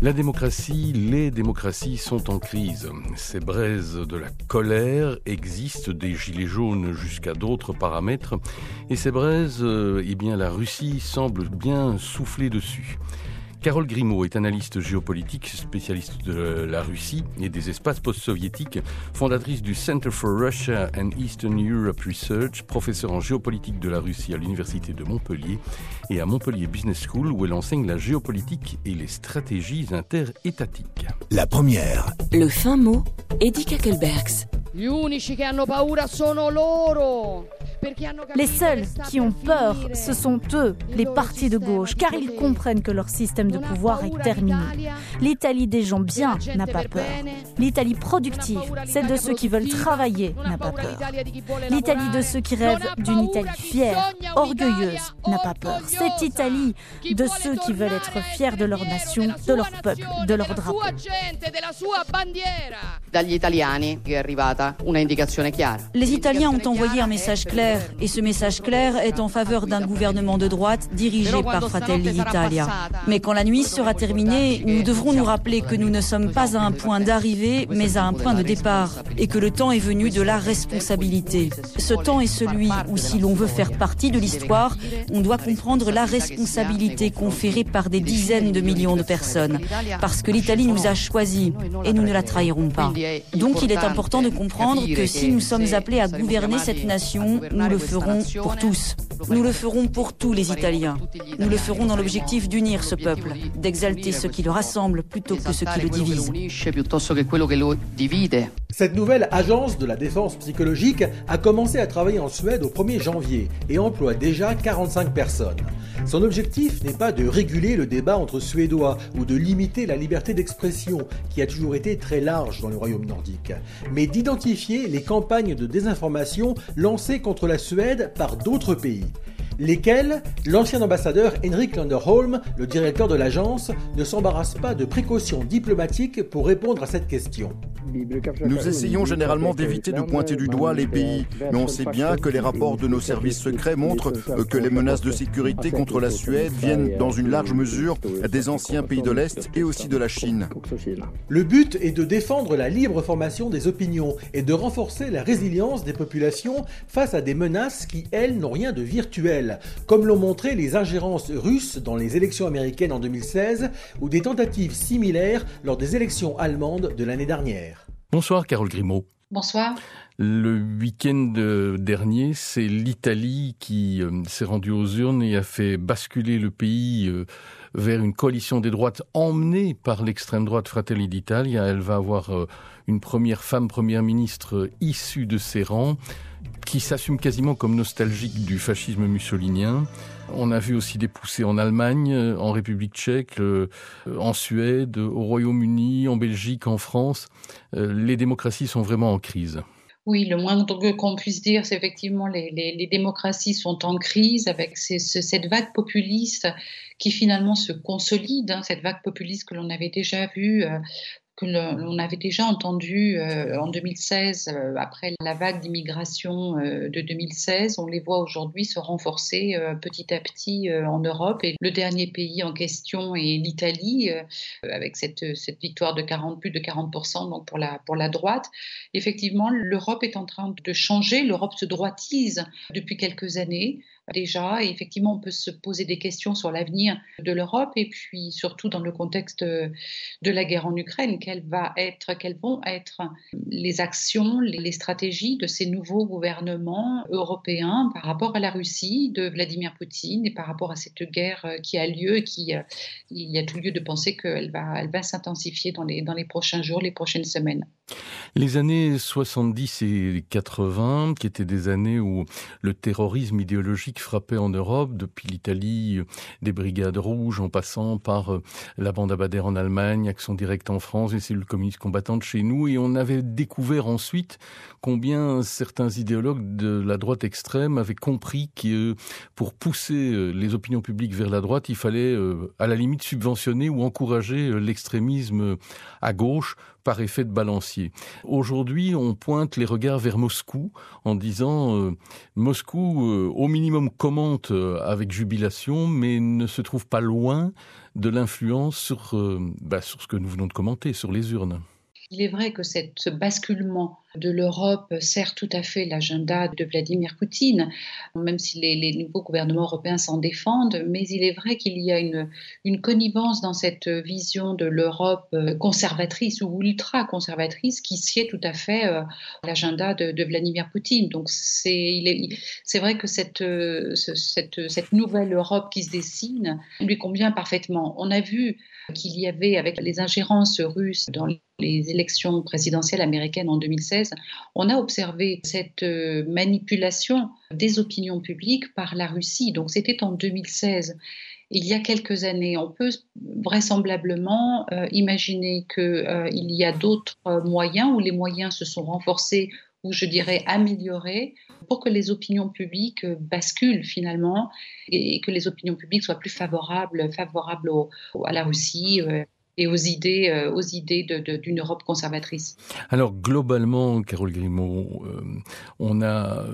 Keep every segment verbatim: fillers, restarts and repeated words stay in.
La démocratie, les démocraties sont en crise. Ces braises de la colère existent des gilets jaunes jusqu'à d'autres paramètres. Et ces braises, euh, eh bien, la Russie semble bien souffler dessus. Carole Grimaud est analyste géopolitique, spécialiste de la Russie et des espaces post-soviétiques, fondatrice du Center for Russia and Eastern Europe Research, professeure en géopolitique de la Russie à l'Université de Montpellier et à Montpellier Business School où elle enseigne la géopolitique et les stratégies interétatiques. La première. Le fin mot, Eddy Kakelbergs. Les seuls qui ont peur, ce sont eux, les partis de gauche, car ils comprennent que leur système de pouvoir est terminé. L'Italie des gens bien n'a pas peur. L'Italie productive, celle de ceux qui veulent travailler, n'a pas peur. L'Italie de ceux qui rêvent d'une Italie fière, orgueilleuse, n'a pas peur. Cette Italie de ceux qui veulent être fiers de leur nation, de leur peuple, de leur drapeau. Les Italiens ont envoyé un message clair, et ce message clair est en faveur d'un gouvernement de droite dirigé par Fratelli d'Italia. Mais quand la nuit sera terminée, nous devrons nous rappeler que nous ne sommes pas à un point d'arrivée, mais à un point de départ, et que le temps est venu de la responsabilité. Ce temps est celui où, si l'on veut faire partie de l'histoire, on doit comprendre la responsabilité conférée par des dizaines de millions de personnes, parce que l'Italie nous a choisis, et nous ne la trahirons pas. Donc il est important de comprendre que si nous sommes appelés à gouverner cette nation, nous le ferons pour tous. Nous le ferons pour tous les Italiens. Nous le ferons dans l'objectif d'unir ce peuple, d'exalter ce qui le rassemble plutôt que ce qui le divise. Cette nouvelle agence de la défense psychologique a commencé à travailler en Suède au premier janvier et emploie déjà quarante-cinq personnes. Son objectif n'est pas de réguler le débat entre Suédois ou de limiter la liberté d'expression, qui a toujours été très large dans le royaume nordique, mais d'identifier les campagnes de désinformation lancées contre la Suède par d'autres pays. Lesquels, l'ancien ambassadeur Henrik Landerholm, le directeur de l'agence, ne s'embarrasse pas de précautions diplomatiques pour répondre à cette question. Nous essayons généralement d'éviter de pointer du doigt les pays, mais on sait bien que les rapports de nos services secrets montrent que les menaces de sécurité contre la Suède viennent dans une large mesure des anciens pays de l'Est et aussi de la Chine. Le but est de défendre la libre formation des opinions et de renforcer la résilience des populations face à des menaces qui, elles, n'ont rien de virtuel, comme l'ont montré les ingérences russes dans les élections américaines en deux mille seize ou des tentatives similaires lors des élections allemandes de l'année dernière. Bonsoir Carole Grimaud. Bonsoir. Le week-end dernier, c'est l'Italie qui euh, s'est rendue aux urnes et a fait basculer le pays euh, vers une coalition des droites emmenée par l'extrême droite Fratelli d'Italia. Elle va avoir euh, une première femme première ministre issue de ses rangs, qui s'assume quasiment comme nostalgique du fascisme mussolinien. On a vu aussi des poussées en Allemagne, en République tchèque, euh, en Suède, au Royaume-Uni, en Belgique, en France. Euh, les démocraties sont vraiment en crise. Oui, le moins qu'on puisse dire, c'est effectivement les, les, les démocraties sont en crise avec ces, ce, cette vague populiste qui finalement se consolide, hein, cette vague populiste que l'on avait déjà vue euh, que l'on avait déjà entendu euh, en deux mille seize, euh, après la vague d'immigration euh, de deux mille seize. On les voit aujourd'hui se renforcer euh, petit à petit euh, en Europe. Et le dernier pays en question est l'Italie, euh, avec cette, cette victoire de quarante, plus de quarante pour cent donc pour, la, pour la droite. Effectivement, l'Europe est en train de changer. L'Europe se droitise depuis quelques années déjà. Et effectivement, on peut se poser des questions sur l'avenir de l'Europe et puis surtout dans le contexte de la guerre en Ukraine. Quelles, va être, quelles vont être les actions, les stratégies de ces nouveaux gouvernements européens par rapport à la Russie de Vladimir Poutine et par rapport à cette guerre qui a lieu et qui, il y a tout lieu de penser qu'elle va, elle va s'intensifier dans les, dans les prochains jours, les prochaines semaines. Les années soixante-dix et quatre-vingts, qui étaient des années où le terrorisme idéologique frappait en Europe, depuis l'Italie, des brigades rouges, en passant par la bande Abadère en Allemagne, Action directe en France, les cellules communistes combattantes chez nous, et on avait découvert ensuite combien certains idéologues de la droite extrême avaient compris que pour pousser les opinions publiques vers la droite, il fallait à la limite subventionner ou encourager l'extrémisme à gauche par effet de balancier. dossier. Aujourd'hui, on pointe les regards vers Moscou en disant euh, Moscou, euh, au minimum, commente euh, avec jubilation, mais ne se trouve pas loin de l'influence sur, euh, bah, sur ce que nous venons de commenter, sur les urnes. Il est vrai que cette, ce basculement de l'Europe sert tout à fait l'agenda de Vladimir Poutine, même si les, les nouveaux gouvernements européens s'en défendent, mais il est vrai qu'il y a une, une connivence dans cette vision de l'Europe conservatrice ou ultra-conservatrice qui sied tout à fait à l'agenda de, de Vladimir Poutine. Donc c'est, il est, c'est vrai que cette, cette, cette nouvelle Europe qui se dessine lui convient parfaitement. On a vu qu'il y avait, avec les ingérences russes dans les élections présidentielles américaines en deux mille seize, on a observé cette manipulation des opinions publiques par la Russie. Donc c'était en deux mille seize. Il y a quelques années, on peut vraisemblablement euh, imaginer qu'il euh, y a d'autres moyens, où les moyens se sont renforcés, ou je dirais améliorés, pour que les opinions publiques basculent finalement et que les opinions publiques soient plus favorables, favorables au, à la Russie euh, et aux idées, euh, aux idées de, de, d'une Europe conservatrice. Alors globalement, Carole Grimaud, euh, on a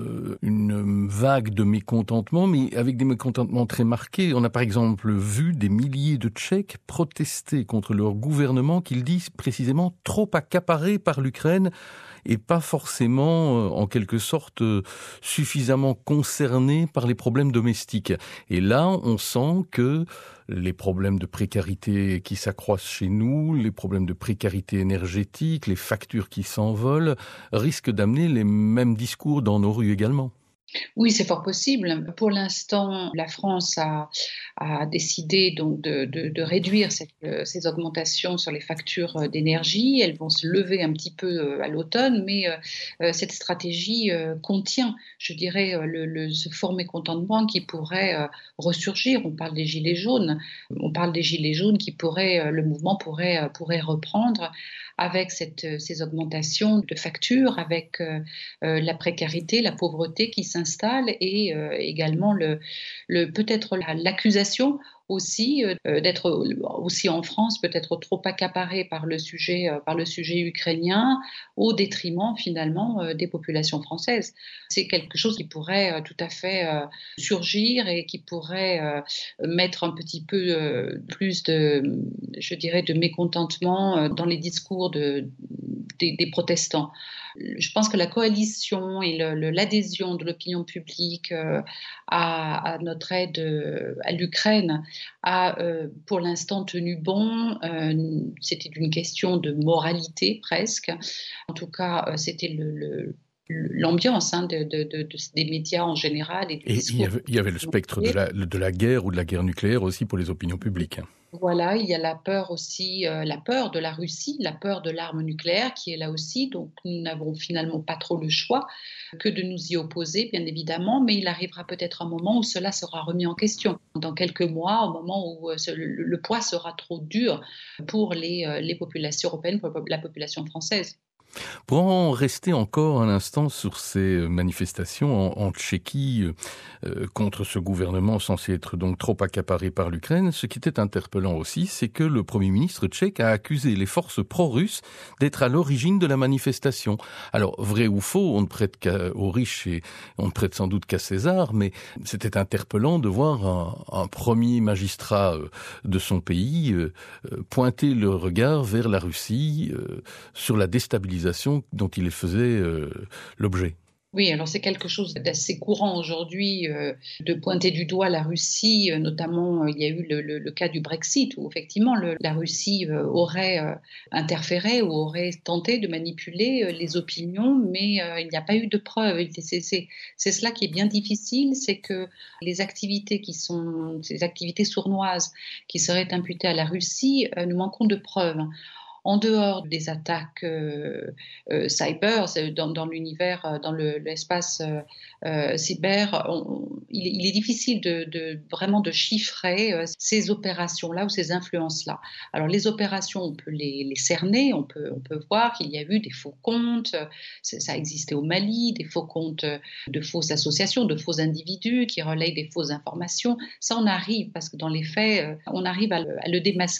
une vague de mécontentement, mais avec des mécontentements très marqués. On a par exemple vu des milliers de Tchèques protester contre leur gouvernement qu'ils disent précisément trop accaparé par l'Ukraine et pas forcément, en quelque sorte, suffisamment concernés par les problèmes domestiques. Et là, on sent que les problèmes de précarité qui s'accroissent chez nous, les problèmes de précarité énergétique, les factures qui s'envolent, risquent d'amener les mêmes discours dans nos rues également. Oui, c'est fort possible. Pour l'instant, la France a, a décidé donc de, de, de réduire cette, ces augmentations sur les factures d'énergie. Elles vont se lever un petit peu à l'automne, mais euh, cette stratégie euh, contient, je dirais, le, le, ce fort mécontentement qui pourrait euh, ressurgir. On parle des gilets jaunes. On parle des gilets jaunes qui pourraient, le mouvement pourrait, pourrait reprendre avec cette, ces augmentations de factures, avec euh, la précarité, la pauvreté qui s'installe et euh, également le, le, peut-être la, l'accusation aussi euh, d'être aussi en France peut-être trop accaparé par le sujet euh, par le sujet ukrainien au détriment finalement euh, des populations françaises. C'est quelque chose qui pourrait euh, tout à fait euh, surgir et qui pourrait euh, mettre un petit peu euh, plus de, je dirais, de mécontentement euh, dans les discours de, des, des protestants. Je pense que la coalition et le, le, l'adhésion de l'opinion publique euh, à, à notre aide euh, à l'Ukraine a euh, pour l'instant tenu bon. Euh, c'était une question de moralité presque. En tout cas, euh, c'était le, le l'ambiance hein, de, de, de, de, des médias en général. Et, et il, y avait, il y avait le spectre de la, de la guerre ou de la guerre nucléaire aussi pour les opinions publiques. Voilà, il y a la peur aussi, euh, la peur de la Russie, la peur de l'arme nucléaire qui est là aussi. Donc nous n'avons finalement pas trop le choix que de nous y opposer, bien évidemment, mais il arrivera peut-être un moment où cela sera remis en question. Dans quelques mois, au moment où euh, le, le poids sera trop dur pour les, euh, les populations européennes, pour la population française. Pour en rester encore un instant sur ces manifestations en, en Tchéquie euh, contre ce gouvernement censé être donc trop accaparé par l'Ukraine, ce qui était interpellant aussi, c'est que le Premier ministre tchèque a accusé les forces pro-russes d'être à l'origine de la manifestation. Alors, vrai ou faux, on ne prête qu'à, aux riches et on ne prête sans doute qu'à César, mais c'était interpellant de voir un, un premier magistrat euh, de son pays euh, pointer le regard vers la Russie euh, sur la déstabilisation dont il faisait euh, l'objet. Oui, alors c'est quelque chose d'assez courant aujourd'hui euh, de pointer du doigt la Russie, euh, notamment euh, il y a eu le, le, le cas du Brexit où effectivement le, la Russie euh, aurait euh, interféré ou aurait tenté de manipuler euh, les opinions, mais euh, il n'y a pas eu de preuves. C'est, c'est, c'est cela qui est bien difficile, c'est que les activités qui sont, ces activités sournoises qui seraient imputées à la Russie, euh, nous manquons de preuves. En dehors des attaques euh, euh, cyber, dans, dans l'univers, dans le, l'espace euh, euh, cyber, on, il, il est difficile de, de vraiment de chiffrer euh, ces opérations-là ou ces influences-là. Alors les opérations, on peut les, les cerner, on peut, on peut voir qu'il y a eu des faux comptes, ça a existé au Mali, des faux comptes de fausses associations, de faux individus qui relayent des fausses informations. Ça, on arrive, parce que dans les faits, on arrive à le, à le démasquer.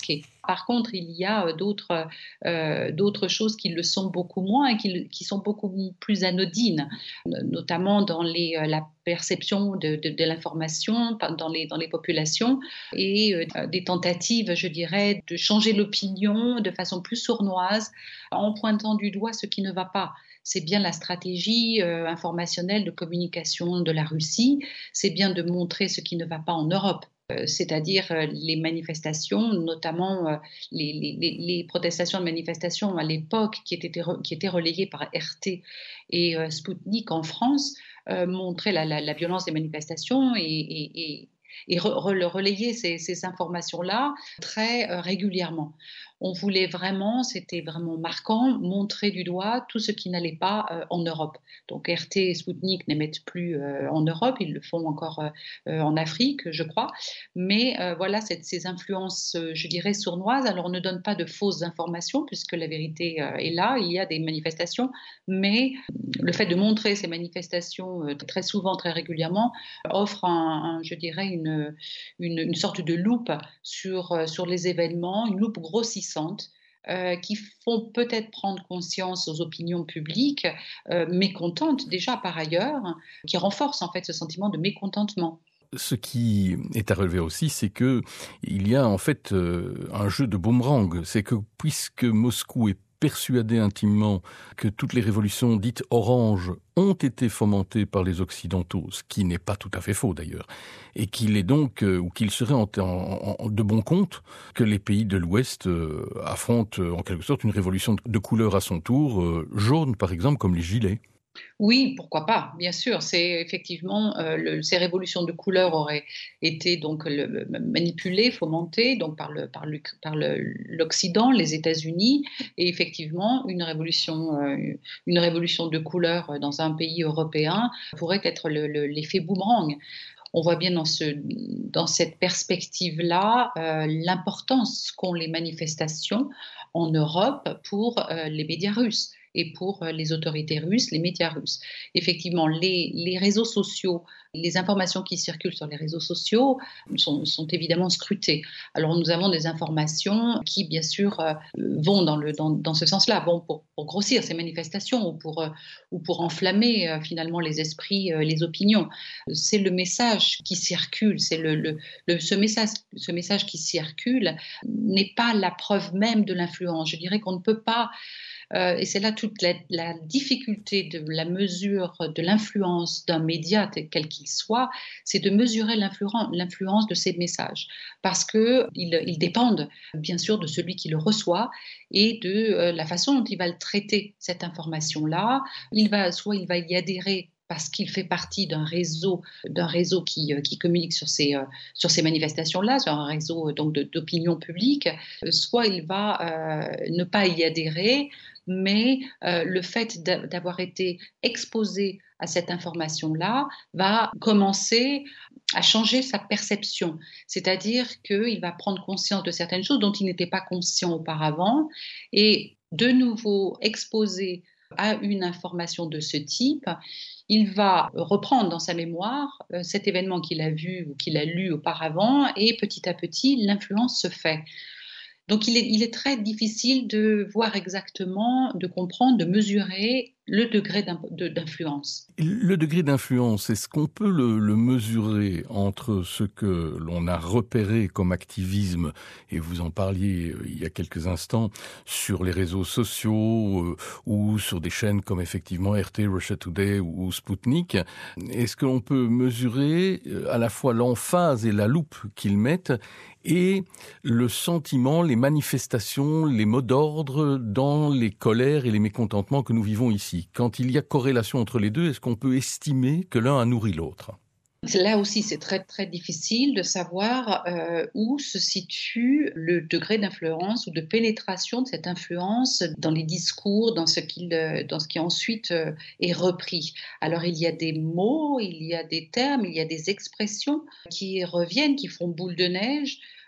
Par contre, il y a d'autres, euh, d'autres choses qui le sont beaucoup moins et qui, qui sont beaucoup plus anodines, notamment dans les, la perception de, de, de l'information dans les, dans les populations et euh, des tentatives, je dirais, de changer l'opinion de façon plus sournoise en pointant du doigt ce qui ne va pas. C'est bien la stratégie euh, informationnelle de communication de la Russie, c'est bien de montrer ce qui ne va pas en Europe. C'est-à-dire les manifestations, notamment les, les, les protestations de manifestations à l'époque qui étaient, qui étaient relayées par R T et euh, Sputnik en France, euh, montraient la, la, la violence des manifestations et, et, et, et re, re, relayer ces, ces informations-là très euh, régulièrement. On voulait vraiment, c'était vraiment marquant, montrer du doigt tout ce qui n'allait pas euh, en Europe. Donc R T et Sputnik n'émettent plus euh, en Europe, ils le font encore euh, en Afrique, je crois. Mais euh, voilà, cette, ces influences, euh, je dirais, sournoises. Alors on ne donne pas de fausses informations puisque la vérité euh, est là, il y a des manifestations, mais le fait de montrer ces manifestations euh, très souvent, très régulièrement, offre, un, un, je dirais, une, une, une sorte de loupe sur, euh, sur les événements, une loupe grossissante. Euh, qui font peut-être prendre conscience aux opinions publiques euh, mécontentes déjà par ailleurs, qui renforcent en fait ce sentiment de mécontentement. Ce qui est à relever aussi, c'est que il y a en fait euh, un jeu de boomerang. C'est que puisque Moscou est persuadé intimement que toutes les révolutions dites oranges ont été fomentées par les Occidentaux, ce qui n'est pas tout à fait faux d'ailleurs, et qu'il est donc, euh, ou qu'il serait en, en, en, de bon compte que les pays de l'Ouest euh, affrontent euh, en quelque sorte une révolution de, de couleur à son tour, euh, jaune par exemple comme les Gilets. Oui, pourquoi pas, bien sûr. C'est effectivement euh, le, ces révolutions de couleur auraient été donc le, manipulées, fomentées donc par le par le par le, l'Occident, les États-Unis, et effectivement une révolution euh, une révolution de couleur dans un pays européen pourrait être le, le, l'effet boomerang. On voit bien dans, ce, dans cette perspective-là euh, l'importance qu'ont les manifestations en Europe pour euh, les médias russes et pour les autorités russes, les médias russes. Effectivement, les, les réseaux sociaux, les informations qui circulent sur les réseaux sociaux sont, sont évidemment scrutées. Alors nous avons des informations qui, bien sûr, euh, vont dans, le, dans, dans ce sens-là, bon, pour, pour grossir ces manifestations ou pour, euh, ou pour enflammer euh, finalement les esprits, euh, les opinions. C'est le message qui circule, c'est le, le, le, ce, message, ce message qui circule n'est pas la preuve même de l'influence. Je dirais qu'on ne peut pas Euh, et c'est là toute la, la difficulté de la mesure de l'influence d'un média, quel qu'il soit, c'est de mesurer l'influence, l'influence de ces messages. Parce qu'ils ils dépendent, bien sûr, de celui qui le reçoit et de euh, la façon dont il va le traiter, cette information-là. Il va, soit il va y adhérer parce qu'il fait partie d'un réseau, d'un réseau qui, qui communique sur ces, sur ces manifestations-là, sur un réseau donc, de, d'opinion publique, soit il va euh, ne pas y adhérer, mais euh, le fait d'avoir été exposé à cette information-là va commencer à changer sa perception. C'est-à-dire qu'il va prendre conscience de certaines choses dont il n'était pas conscient auparavant et de nouveau exposé à une information de ce type, il va reprendre dans sa mémoire euh, cet événement qu'il a vu ou qu'il a lu auparavant et petit à petit, l'influence se fait. Donc il est, il est très difficile de voir exactement, de comprendre, de mesurer le degré d'influence. Le degré d'influence, est-ce qu'on peut le, le mesurer entre ce que l'on a repéré comme activisme, et vous en parliez il y a quelques instants, sur les réseaux sociaux euh, ou sur des chaînes comme effectivement R T, Russia Today ou Sputnik? Est-ce que l'on peut mesurer à la fois l'emphase et la loupe qu'ils mettent et le sentiment, les manifestations, les mots d'ordre dans les colères et les mécontentements que nous vivons ici? Quand il y a corrélation entre les deux, est-ce qu'on peut estimer que l'un a nourri l'autre? Là aussi, c'est très, très difficile de savoir euh, où se situe le degré d'influence ou de pénétration de cette influence dans les discours, dans ce, qu'il, dans ce qui ensuite euh, est repris. Alors, il y a des mots, il y a des termes, il y a des expressions qui reviennent, qui font boule de neige.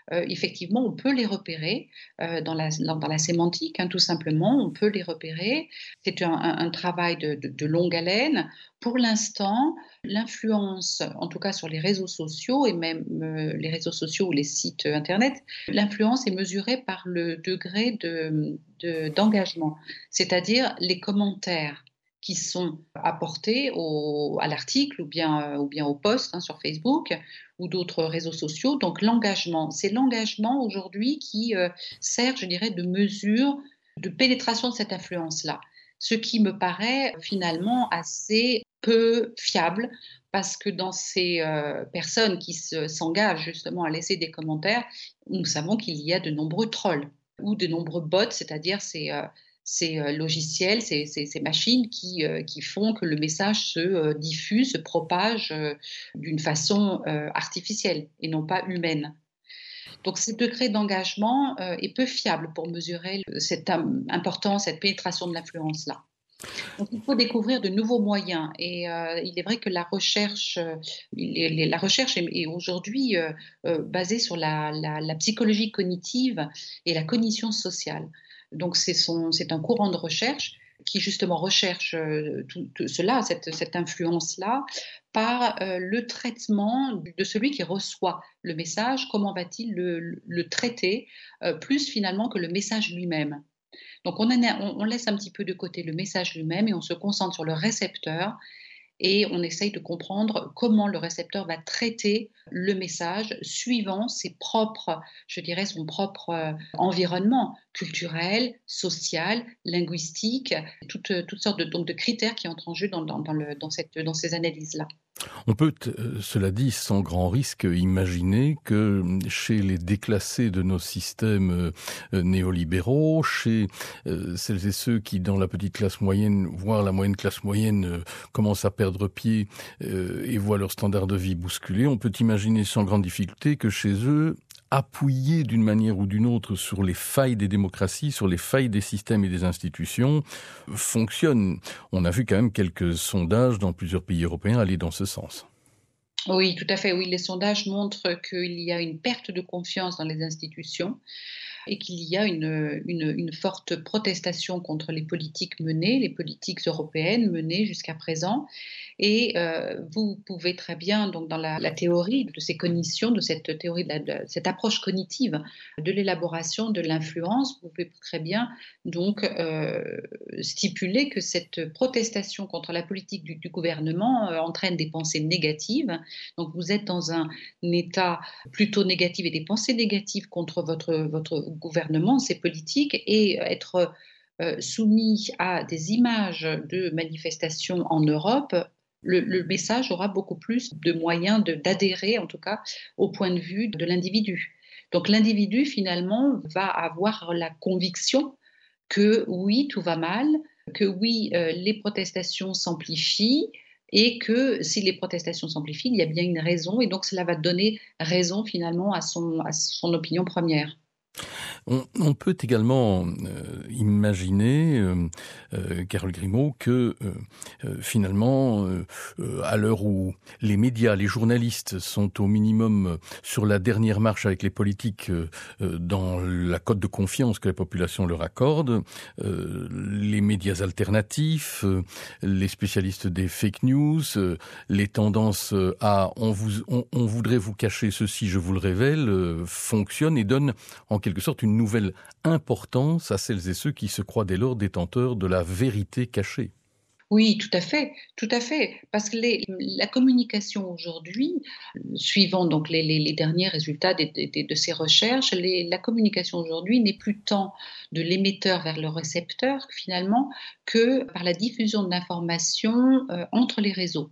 euh, effectivement, on peut les repérer euh, dans, la, dans la sémantique, hein, tout simplement, on peut les repérer. C'est un, un, un travail de, de, de longue haleine. Pour l'instant, l'influence, en tout cas sur les réseaux sociaux et même euh, les réseaux sociaux ou les sites Internet, l'influence est mesurée par le degré de, de, d'engagement, c'est-à-dire les commentaires qui sont apportés au, à l'article ou bien, ou bien au post hein, sur Facebook ou d'autres réseaux sociaux. Donc l'engagement, c'est l'engagement aujourd'hui qui euh, sert, je dirais, de mesure de pénétration de cette influence-là. Ce qui me paraît finalement assez peu fiable parce que dans ces euh, personnes qui se, s'engagent justement à laisser des commentaires, nous savons qu'il y a de nombreux trolls ou de nombreux bots, c'est-à-dire ces... Euh, ces logiciels, ces, ces, ces machines qui, euh, qui font que le message se euh, diffuse, se propage euh, d'une façon euh, artificielle et non pas humaine. Donc ce degré d'engagement euh, est peu fiable pour mesurer cette um, importance, cette pénétration de l'influence-là. Donc il faut découvrir de nouveaux moyens et euh, il est vrai que la recherche, euh, les, les, la recherche est, est aujourd'hui euh, euh, basée sur la, la, la psychologie cognitive et la cognition sociale. Donc c'est, son, c'est un courant de recherche qui justement recherche euh, tout, tout cela, cette, cette influence-là, par euh, le traitement de celui qui reçoit le message, comment va-t-il le, le traiter, euh, plus finalement que le message lui-même. Donc on, a, on, on laisse un petit peu de côté le message lui-même et on se concentre sur le récepteur et on essaye de comprendre comment le récepteur va traiter le message suivant ses propres, je dirais, son propre euh, environnement culturel, social, linguistique, toutes, toutes sortes de, donc de critères qui entrent en jeu dans, dans, dans, le, dans, cette, dans ces analyses-là. On peut, euh, cela dit, sans grand risque, imaginer que chez les déclassés de nos systèmes euh, néolibéraux, chez euh, celles et ceux qui, dans la petite classe moyenne, voire la moyenne classe moyenne, euh, commencent à perdre pied euh, et voient leur standard de vie bousculé, on peut imaginer sans grande difficulté que chez eux, appuyés d'une manière ou d'une autre sur les failles des démocraties, sur les failles des systèmes et des institutions, fonctionnent. On a vu quand même quelques sondages dans plusieurs pays européens aller dans ce sens. Oui, tout à fait. Oui, les sondages montrent qu'il y a une perte de confiance dans les institutions et qu'il y a une, une, une forte protestation contre les politiques menées, les politiques européennes menées jusqu'à présent. Et euh, vous pouvez très bien, donc dans la, la théorie de ces cognitions, de cette théorie, de, la, de cette approche cognitive de l'élaboration de l'influence, vous pouvez très bien donc euh, stipuler que cette protestation contre la politique du, du gouvernement euh, entraîne des pensées négatives. Donc vous êtes dans un, un état plutôt négatif et des pensées négatives contre votre, votre gouvernement, ces politiques, et être euh, soumis à des images de manifestations en Europe. Le, le message aura beaucoup plus de moyens de, d'adhérer, en tout cas, au point de vue de l'individu. Donc l'individu, finalement, va avoir la conviction que oui, tout va mal, que oui, euh, les protestations s'amplifient et que si les protestations s'amplifient, il y a bien une raison et donc cela va donner raison, finalement, à son, à son opinion première. On, on peut également euh, imaginer, euh, euh, Carole Grimaud, que euh, euh, finalement, euh, euh, à l'heure où les médias, les journalistes sont au minimum sur la dernière marche avec les politiques euh, dans la cote de confiance que la population leur accorde, euh, les médias alternatifs, euh, les spécialistes des fake news, euh, les tendances à on, vous, on, on voudrait vous cacher ceci, je vous le révèle, euh, fonctionnent et donnent en quelque sorte une nouvelle importance à celles et ceux qui se croient dès lors détenteurs de la vérité cachée. Oui, tout à fait, tout à fait, parce que les, la communication aujourd'hui, suivant donc les, les, les derniers résultats de, de, de ces recherches, les, la communication aujourd'hui n'est plus tant de l'émetteur vers le récepteur finalement que par la diffusion de l'information euh, entre les réseaux.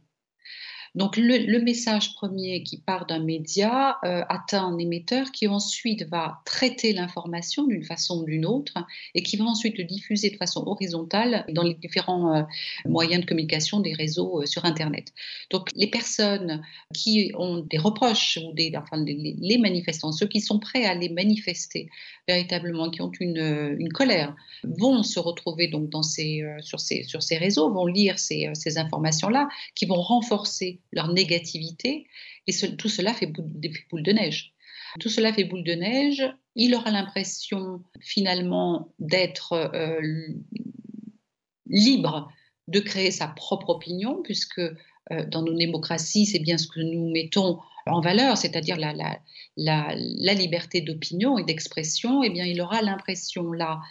Donc le, le message premier qui part d'un média euh, atteint un émetteur qui ensuite va traiter l'information d'une façon ou d'une autre et qui va ensuite le diffuser de façon horizontale dans les différents euh, moyens de communication des réseaux euh, sur Internet. Donc les personnes qui ont des reproches ou des, enfin les, les manifestants, ceux qui sont prêts à les manifester véritablement, qui ont une, une colère, vont se retrouver donc dans ces, euh, sur, ces, sur ces réseaux, vont lire ces, ces informations-là, qui vont renforcer leur négativité, et ce, tout cela fait boule, fait boule de neige. Tout cela fait boule de neige. Il aura l'impression finalement d'être euh, libre de créer sa propre opinion, puisque euh, dans nos démocraties, c'est bien ce que nous mettons en valeur, c'est-à-dire la, la, la, la liberté d'opinion et d'expression. Eh bien, il aura l'impression là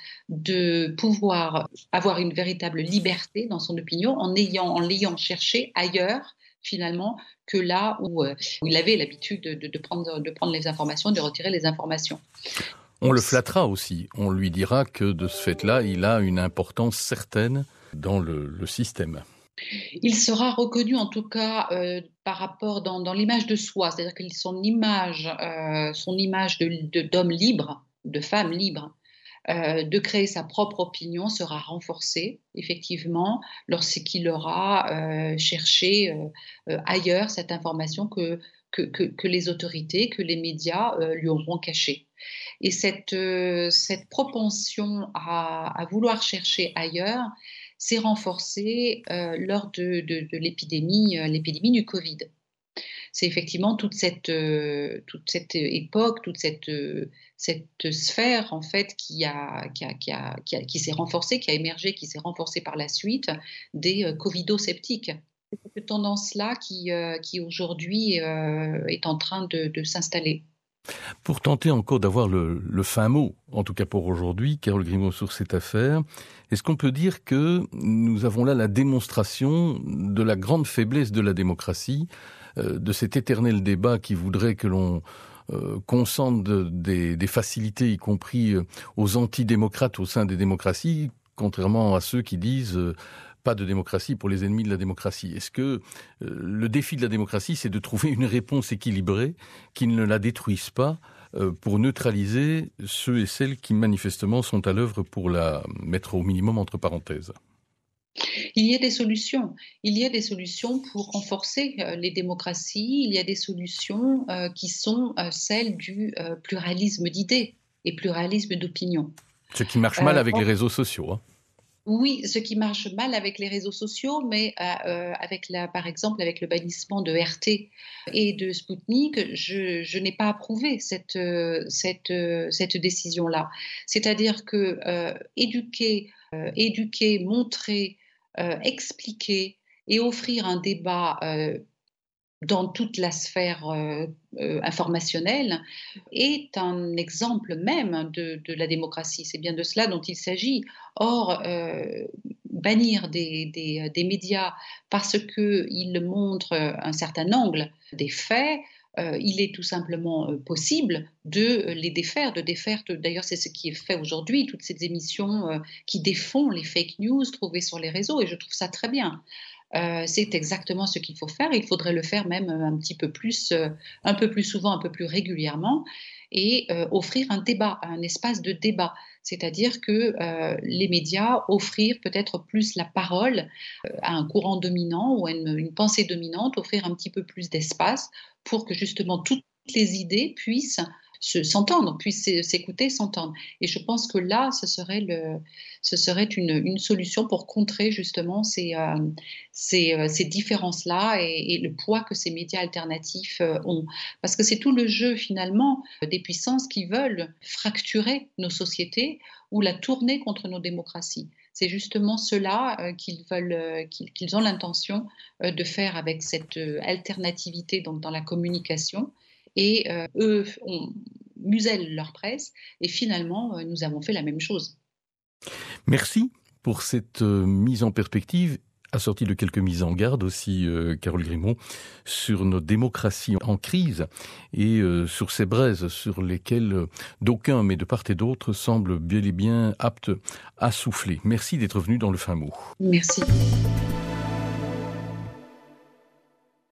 de pouvoir avoir une véritable liberté dans son opinion en ayant, en l'ayant cherché ailleurs finalement que là où, euh, où il avait l'habitude de, de, de, prendre, de prendre les informations, de retirer les informations. On le flattera aussi. On lui dira que de ce fait-là, il a une importance certaine dans le, le système. Il sera reconnu en tout cas euh, par rapport dans, dans l'image de soi, c'est-à-dire que son image, euh, son image de, de, d'homme libre, de femme libre, euh, de créer sa propre opinion sera renforcée effectivement lorsqu'il aura euh, cherché euh, ailleurs cette information que, que, que, que les autorités, que les médias euh, lui auront cachée. Et cette, euh, cette propension à, à vouloir chercher ailleurs s'est renforcée euh, lors de, de, de l'épidémie, euh, l'épidémie du Covid. C'est effectivement toute cette, euh, toute cette époque, toute cette, euh, cette sphère en fait qui, a, qui, a, qui, a, qui, a, qui s'est renforcée, qui a émergé, qui s'est renforcée par la suite des euh, covido-sceptiques. C'est cette tendance-là qui, euh, qui aujourd'hui euh, est en train de, de s'installer. Pour tenter encore d'avoir le, le fin mot, en tout cas pour aujourd'hui, Carole Grimaud, sur cette affaire, est-ce qu'on peut dire que nous avons là la démonstration de la grande faiblesse de la démocratie, euh, de cet éternel débat qui voudrait que l'on euh, consente de, des, des facilités, y compris euh, aux antidémocrates au sein des démocraties, contrairement à ceux qui disent euh, pas de démocratie pour les ennemis de la démocratie. Est-ce que euh, le défi de la démocratie, c'est de trouver une réponse équilibrée qui ne la détruise pas euh, pour neutraliser ceux et celles qui manifestement sont à l'œuvre pour la mettre au minimum entre parenthèses? Il y a des solutions. Il y a des solutions pour renforcer euh, les démocraties. Il y a des solutions euh, qui sont euh, celles du euh, pluralisme d'idées et pluralisme d'opinion. Ce qui marche mal euh, avec or, les réseaux sociaux, hein. Oui, ce qui marche mal avec les réseaux sociaux, mais euh, avec la, par exemple avec le bannissement de R T et de Sputnik, je, je n'ai pas approuvé cette, cette, cette décision-là. C'est-à-dire que euh, éduquer, euh, éduquer, montrer, euh, expliquer et offrir un débat euh, dans toute la sphère euh, euh, informationnelle est un exemple même de, de la démocratie. C'est bien de cela dont il s'agit. Or, euh, bannir des, des, des médias parce qu'ils montrent un certain angle des faits, euh, il est tout simplement possible de les défaire, de défaire. D'ailleurs, c'est ce qui est fait aujourd'hui, toutes ces émissions euh, qui défont les fake news trouvées sur les réseaux, et je trouve ça très bien. Euh, c'est exactement ce qu'il faut faire. Il faudrait le faire même un petit peu plus, euh, un peu plus souvent, un peu plus régulièrement, et euh, offrir un débat, un espace de débat. C'est-à-dire que euh, les médias, offrir peut-être plus la parole euh, à un courant dominant ou à une, une pensée dominante, offrir un petit peu plus d'espace pour que justement toutes les idées puissent se, s'entendre, puissent s'écouter, s'entendre. Et je pense que là, ce serait, le, ce serait une, une solution pour contrer justement ces, euh, ces, euh, ces différences-là et, et le poids que ces médias alternatifs euh, ont. Parce que c'est tout le jeu finalement des puissances qui veulent fracturer nos sociétés ou la tourner contre nos démocraties. C'est justement cela euh, qu'ils veulent, euh, qu'ils, qu'ils ont l'intention euh, de faire avec cette euh, alternativité donc, dans la communication. Et euh, eux on musellent leur presse et finalement euh, nous avons fait la même chose. Merci pour cette euh, mise en perspective, assortie de quelques mises en garde aussi, euh, Carole Grimaud, sur nos démocraties en crise et euh, sur ces braises sur lesquelles euh, d'aucuns, mais de part et d'autre, semblent bel et bien aptes à souffler. Merci d'être venu dans le fin mot. Merci.